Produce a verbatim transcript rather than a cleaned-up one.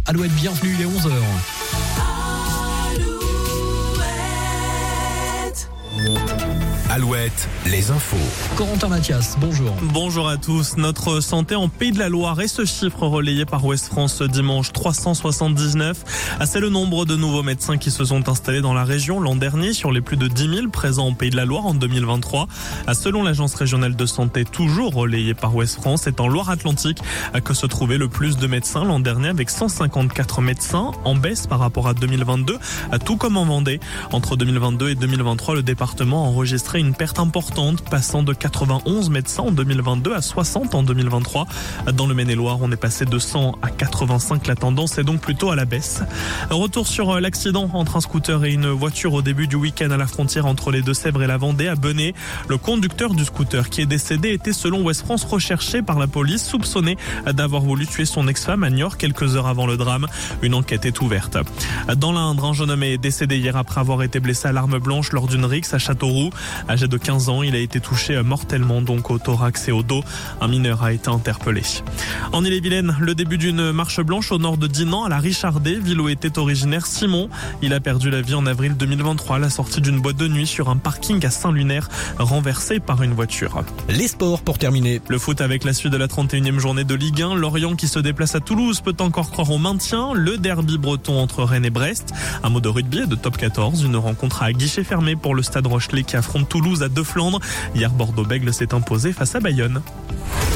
Alouette, bienvenue, il est onze heures. Alouette, les infos. Corentin Mathias, bonjour. Bonjour à tous. Notre santé en Pays de la Loire et ce chiffre relayé par Ouest France ce dimanche, trois cent soixante-dix-neuf. C'est le nombre de nouveaux médecins qui se sont installés dans la région l'an dernier sur les plus de dix mille présents en Pays de la Loire en deux mille vingt-trois. Selon l'agence régionale de santé, toujours relayée par Ouest France, c'est en Loire-Atlantique que se trouvait le plus de médecins l'an dernier avec cent cinquante-quatre médecins en baisse par rapport à deux mille vingt-deux, tout comme en Vendée. Entre deux mille vingt-deux et deux mille vingt-trois, le département a enregistré une perte importante, passant de quatre-vingt-onze médecins en deux mille vingt-deux à soixante en deux mille vingt-trois. Dans le Maine-et-Loire, on est passé de cent à quatre-vingt-cinq. La tendance est donc plutôt à la baisse. Retour sur l'accident entre un scooter et une voiture au début du week-end à la frontière entre les Deux-Sèvres et la Vendée à Benay. Le conducteur du scooter qui est décédé était selon Ouest France recherché par la police, soupçonné d'avoir voulu tuer son ex-femme à Niort quelques heures avant le drame. Une enquête est ouverte. Dans l'Indre, un jeune homme est décédé hier après avoir été blessé à l'arme blanche lors d'une rixe à Châteauroux. Âgé de quinze ans, il a été touché mortellement donc au thorax et au dos. Un mineur a été interpellé. En Ille-et-Vilaine, le début d'une marche blanche au nord de Dinan à la Richardet, ville où était originaire Simon. Il a perdu la vie en avril deux mille vingt-trois à la sortie d'une boîte de nuit sur un parking à Saint-Lunaire, renversé par une voiture. Les sports pour terminer. Le foot avec la suite de la trente et unième journée de Ligue un. Lorient qui se déplace à Toulouse peut encore croire au maintien. Le derby breton entre Rennes et Brest. Un mot de rugby et de top quatorze. Une rencontre à guichet fermé pour le Stade Rochelet qui affronte Toulouse à Deux-Flandres. Hier, Bordeaux-Bègles s'est imposé face à Bayonne.